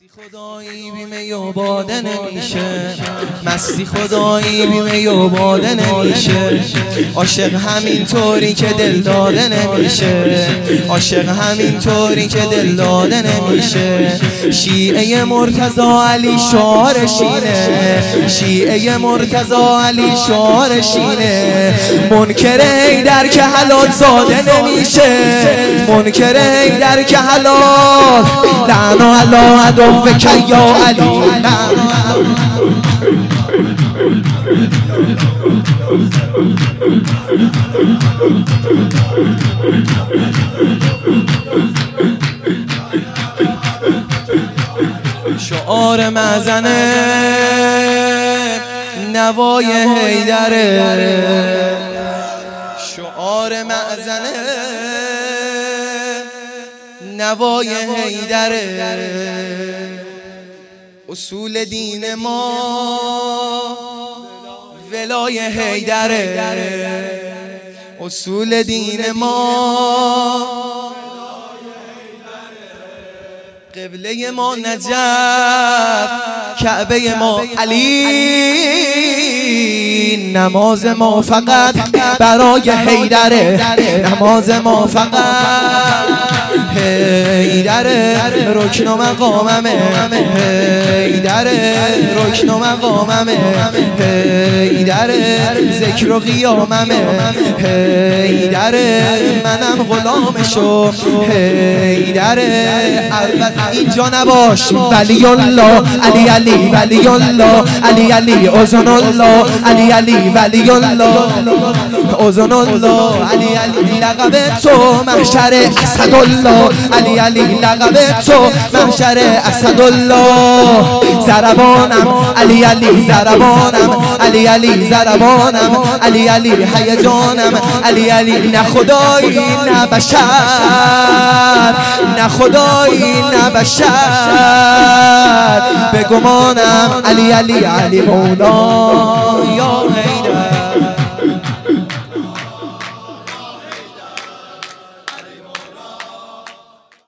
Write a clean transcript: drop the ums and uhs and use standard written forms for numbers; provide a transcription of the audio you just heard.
خدایی بیمه و باده نمیشه، مستی خدایی بیمه و باده نمیشه. عاشق همینطوری که دل داده نمیشه، عاشق همینطوری که دل داده نمیشه. شیعه مرتضی علی شعار شینه، شیعه مرتضی علی شعار شینه. منکر حیدر که حلال زاده نمیشه، منکر حیدر که حلال. لعنه علی عدوک یا علی، شعار مزنه نوای حیدره، شعار مزنه نوای حیدره. اصول دین ما ولای حیدره، اصول دین ما قبله ما نجف، کعبه ما علی. نماز ما فقط برای حیدره، نماز ما فقط حیدره. رکن و مقاممه حیدره، رکن و مقاممه حیدره. ذکر و قیاممه حیدره، منم غلامشو حیدره. اینجا نباش ولی الله علی علی، ولی الله علی علی، اذن الله علی علی، ولی الله اذن الله علی علی. لقب تو محشر اسدالله علی علی، لقب تو محشر اسدالله. زربانم علی علی، زربانم علی علی، زربانم علی علی، هیجانم علی علی. نه خدایی نه بشر، نه خدایی نه بشر. به گمانم علی علی، علی مولا یا